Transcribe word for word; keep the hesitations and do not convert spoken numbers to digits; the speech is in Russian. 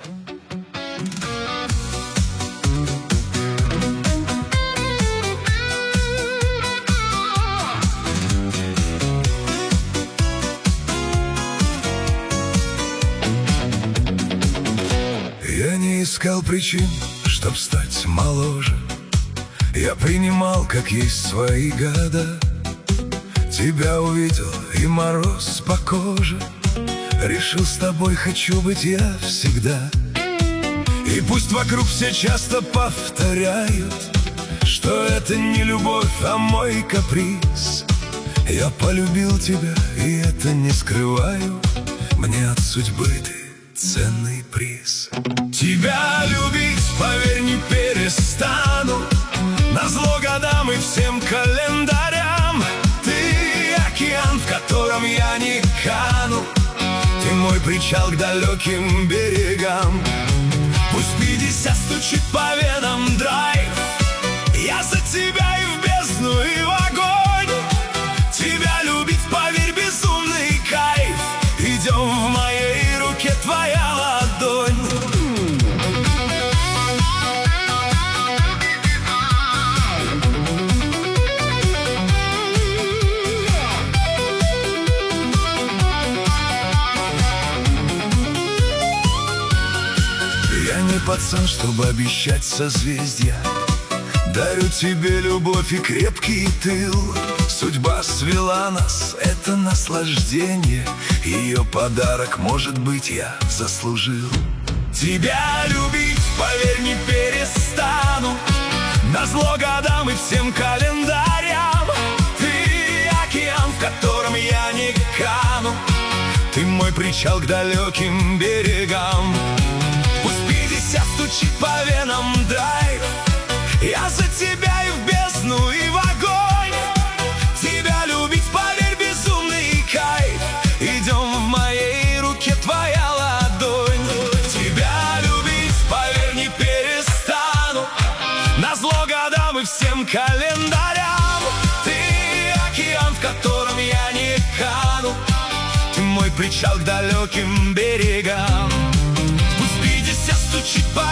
Я не искал причин, чтоб стать моложе. Я принимал, как есть, свои года. Тебя увидел, и мороз по коже. Решил, с тобой хочу быть я всегда. И пусть вокруг все часто повторяют, что это не любовь, а мой каприз. Я полюбил тебя, и это не скрываю. Мне от судьбы ты ценный приз. Тебя любить, поверь, не перестану. Назло годам и всем календарям. Ты океан, в котором я не кану. Ты мой причал к далеким берегам. Пусть пятьдесят стучит по венам драйв. Я за тебя и в бездну, и в огонь. Тебя любить, поверь, безумный кайф. Идем, в моей руке твоя ладонь. Я не пацан, чтобы обещать созвездия. Дарю тебе любовь и крепкий тыл. Судьба свела нас, это наслаждение. Ее подарок, может быть, я заслужил. Тебя любить, поверь, не перестану. Назло годам и всем календарям. Ты океан, в котором я не кану. Ты мой причал к далеким берегам. Пусть пятьдесят стучит по венам драйв. Я за тебя и в бездну, и в огонь. Тебя любить, поверь, безумный кайф. Идем, в моей руке твоя ладонь. Тебя любить, поверь, не перестану. Назло годам и всем календарям. Ты океан, в котором я не кану. Ты мой причал к далеким берегам. Пусть пятьдесят стучит по